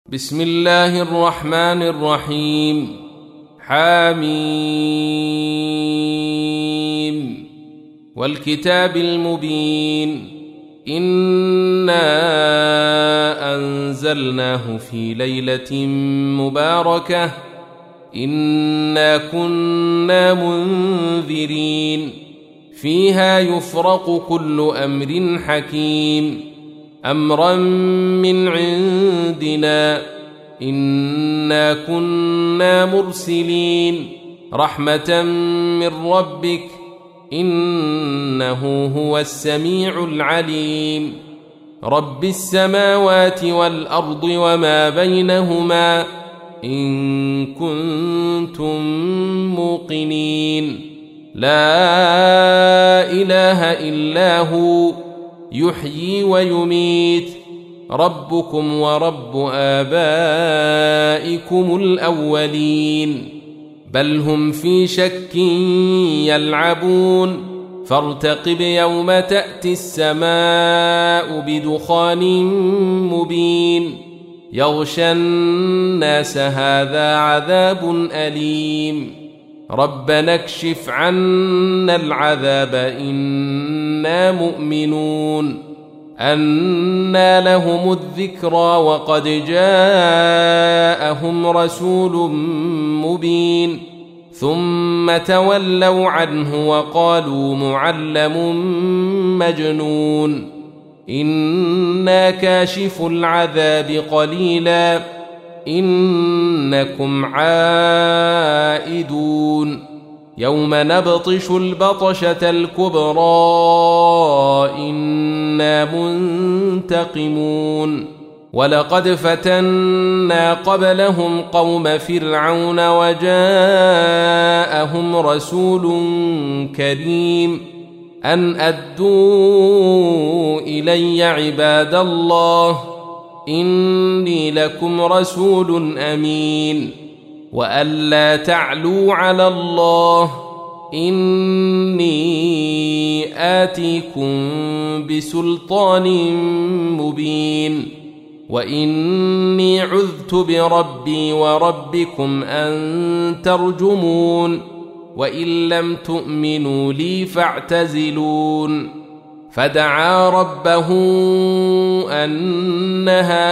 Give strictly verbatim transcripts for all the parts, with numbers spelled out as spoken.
بسم الله الرحمن الرحيم. حميم والكتاب المبين. إنا أنزلناه في ليلة مباركة إنا كنا منذرين فيها يفرق كل أمر حكيم أمرا من عندنا إنا كنا مرسلين رحمة من ربك إنه هو السميع العليم. رب السماوات والأرض وما بينهما إن كنتم موقنين. لا إله إلا هو يحيي ويميت ربكم ورب آبائكم الأولين بل هم في شك يلعبون فارتقب يوم تأتي السماء بدخان مبين يغشى الناس هذا عذاب أليم ربنا اكشف عنا العذاب إنا مؤمنون. أنى لهم الذكرى وقد جاءهم رسول مبين ثم تولوا عنه وقالوا معلم مجنون. إنا كاشف العذاب قليلا إنكم عائدون يوم نبطش البطشة الكبرى إنا منتقمون. ولقد فتنا قبلهم قوم فرعون وجاءهم رسول كريم أن أدوا إلي عباد الله إني لكم رسول أمين وألا تعلوا على الله إني آتيكم بسلطان مبين وإني عذت بربي وربكم أن ترجمون وإن لم تؤمنوا لي فاعتزلون. فدعا ربه أن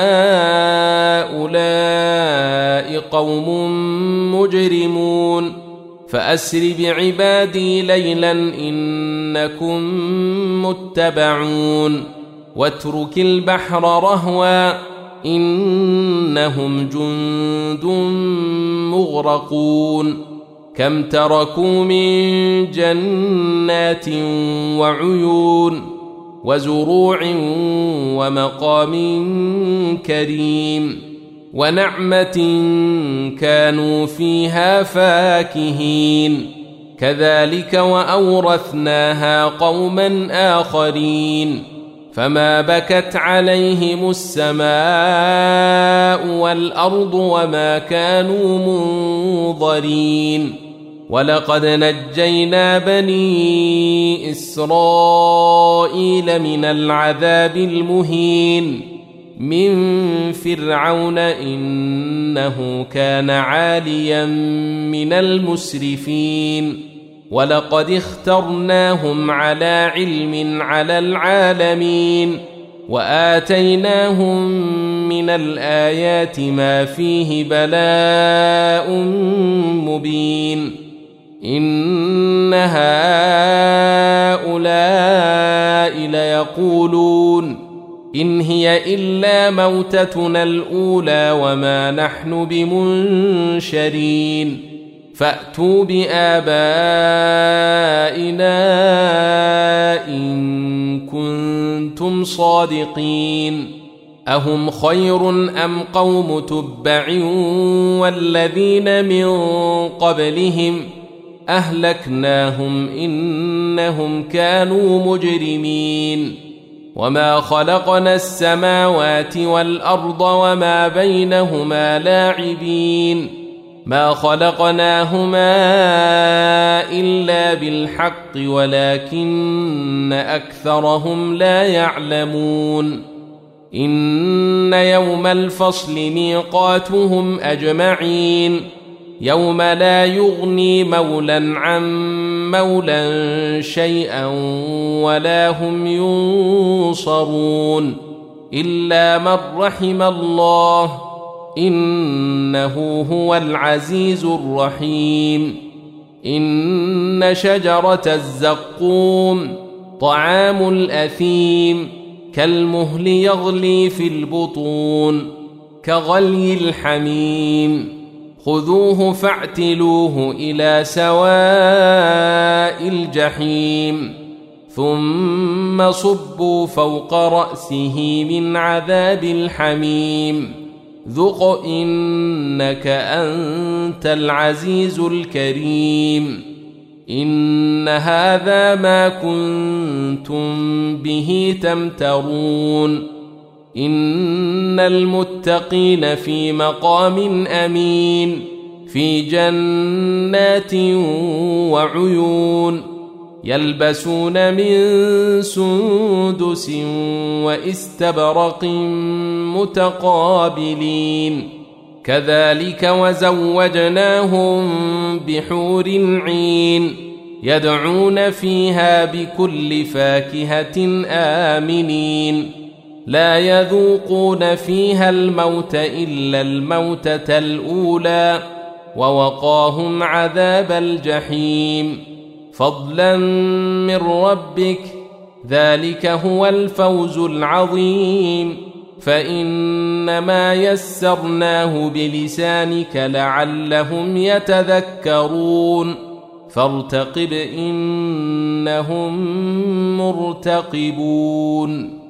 هؤلاء قوم مجرمون فأسر بعبادي ليلا إنكم متبعون واترك البحر رهوا إنهم جند مغرقون كم تركوا من جنات وعيون وزروع ومقام كريم ونعمة كانوا فيها فاكهين كذلك وأورثناها قوما آخرين فما بكت عليهم السماء والأرض وما كانوا منظرين. ولقد نجينا بني إسرائيل من العذاب المهين من فرعون إنه كان عاليا من المسرفين ولقد اخترناهم على علم على العالمين وآتيناهم من الآيات ما فيه بلاء مبين. إن هؤلاء ليقولون إن هي إلا موتتنا الأولى وما نحن بمنشرين فأتوا بآبائنا إن كنتم صادقين. أهم خير أم قوم تبع والذين من قبلهم أهلكناهم إنهم كانوا مجرمين. وما خلقنا السماوات والأرض وما بينهما لاعبين ما خلقناهما إلا بالحق ولكن أكثرهم لا يعلمون. إن يوم الفصل ميقاتهم أجمعين يوم لا يغني مولا عن مولا شيئا ولا هم ينصرون إلا من رحم الله إنه هو العزيز الرحيم إن شجرة الزقوم طعام الأثيم كالمهل يغلي في البطون كغلي الحميم خذوه فاعتلوه إلى سواء الجحيم ثم صبوا فوق رأسه من عذاب الحميم ذق إنك أنت العزيز الكريم إن هذا ما كنتم به تمترون إن المتقين في مقام أمين في جنات وعيون يلبسون من سندس واستبرق متقابلين كذلك وزوجناهم بحور عين يدعون فيها بكل فاكهة آمنين لا يذوقون فيها الموت إلا الموتة الأولى ووقاهم عذاب الجحيم فضلا من ربك ذلك هو الفوز العظيم فإنما يسرناه بلسانك لعلهم يتذكرون فارتقب إنهم مرتقبون.